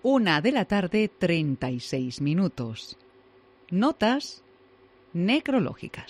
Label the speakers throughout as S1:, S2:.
S1: 1:36 p.m. Notas necrológicas.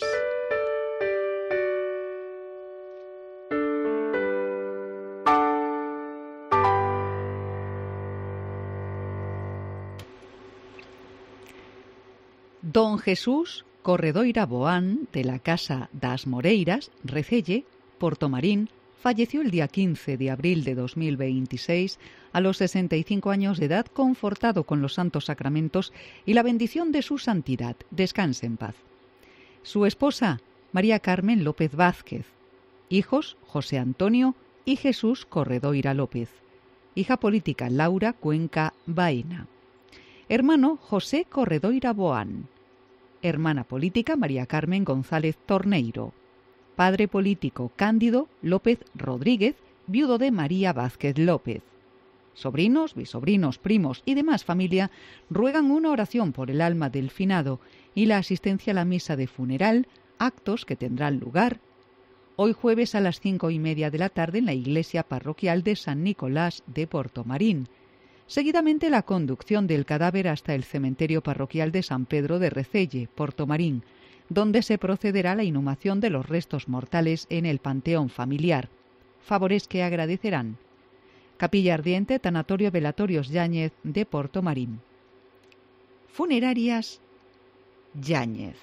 S1: Don Jesús Corredoira Boán, de la Casa das Moreiras, Recelle, Portomarín, falleció el día 15 de abril de 2026 a los 65 años de edad, confortado con los santos sacramentos y la bendición de su santidad. Descanse en paz. Su esposa, María Carmen López Vázquez. Hijos, José Antonio y Jesús Corredoira López. Hija política, Laura Cuenca Baena. Hermano, José Corredoira Boán. Hermana política, María Carmen González Torneiro. Padre político, Cándido López Rodríguez, viudo de María Vázquez López. Sobrinos, bisobrinos, primos y demás familia ruegan una oración por el alma del finado y la asistencia a la misa de funeral, actos que tendrán lugar hoy jueves a las 5:30 de la tarde en la iglesia parroquial de San Nicolás de Portomarín. Seguidamente la conducción del cadáver hasta el cementerio parroquial de San Pedro de Recelle, Portomarín, donde se procederá a la inhumación de los restos mortales en el panteón familiar. Favores que agradecerán. Capilla Ardiente, Tanatorio Velatorios Yáñez de Portomarín. Funerarias Yáñez.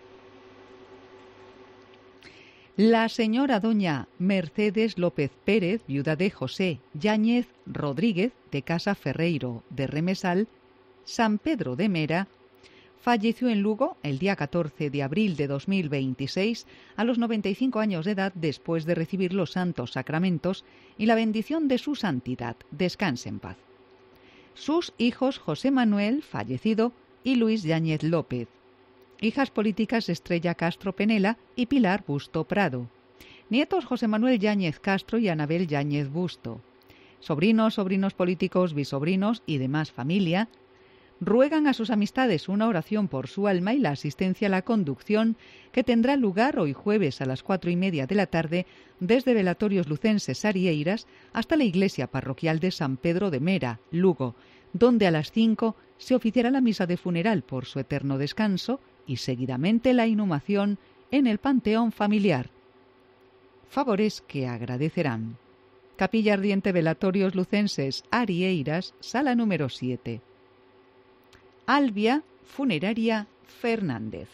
S1: La señora doña Mercedes López Pérez, viuda de José Yáñez Rodríguez, de Casa Ferreiro de Remesal, San Pedro de Mera, falleció en Lugo el día 14 de abril de 2026 a los 95 años de edad, después de recibir los santos sacramentos y la bendición de su santidad. Descanse en paz. Sus hijos José Manuel, fallecido, y Luis Yáñez López. Hijas políticas Estrella Castro Penela y Pilar Busto Prado. Nietos José Manuel Yáñez Castro y Anabel Yáñez Busto. Sobrinos, sobrinos políticos, bisobrinos y demás familia ruegan a sus amistades una oración por su alma y la asistencia a la conducción que tendrá lugar hoy jueves a las 4:30 de la tarde desde Velatorios Lucenses Arieiras hasta la iglesia parroquial de San Pedro de Mera, Lugo, donde a las 5 se oficiará la misa de funeral por su eterno descanso y seguidamente la inhumación en el panteón familiar. Favores que agradecerán. Capilla Ardiente Velatorios Lucenses Arieiras, sala número 7. Albia Funeraria Fernández.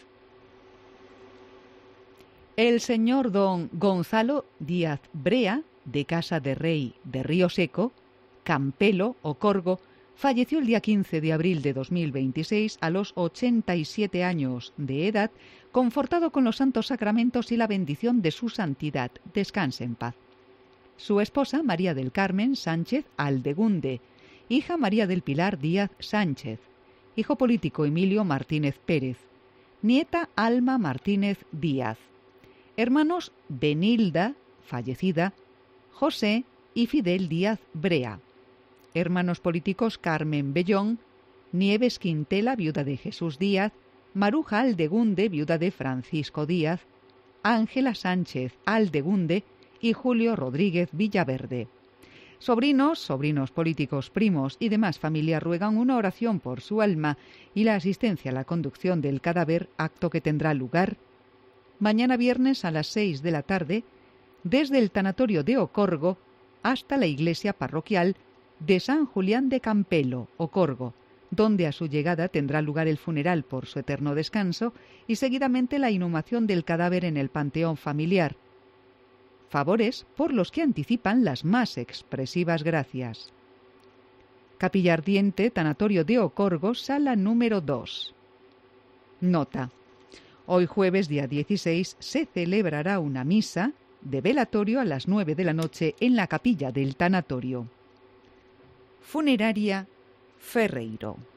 S1: El señor don Gonzalo Díaz Brea, de Casa de Rey de Río Seco, Campelo, Ocorgo, falleció el día 15 de abril de 2026 a los 87 años de edad, confortado con los santos sacramentos y la bendición de su santidad. Descanse en paz. Su esposa, María del Carmen Sánchez Aldegunde. Hija, María del Pilar Díaz Sánchez. Hijo político, Emilio Martínez Pérez. Nieta, Alma Martínez Díaz. Hermanos, Benilda, fallecida, José y Fidel Díaz Brea. Hermanos políticos, Carmen Bellón, Nieves Quintela, viuda de Jesús Díaz, Maruja Aldegunde, viuda de Francisco Díaz, Ángela Sánchez Aldegunde y Julio Rodríguez Villaverde. Sobrinos, sobrinos políticos, primos y demás familia ruegan una oración por su alma y la asistencia a la conducción del cadáver, acto que tendrá lugar mañana viernes a las 6 de la tarde desde el tanatorio de Ocorgo hasta la iglesia parroquial de San Julián de Campelo, Ocorgo, donde a su llegada tendrá lugar el funeral por su eterno descanso y seguidamente la inhumación del cadáver en el panteón familiar. Favores por los que anticipan las más expresivas gracias. Capilla Ardiente, Tanatorio de Ocorgo, sala número 2. Nota. Hoy jueves día 16 se celebrará una misa de velatorio a las 9 de la noche en la capilla del tanatorio. Funeraria Ferreiro.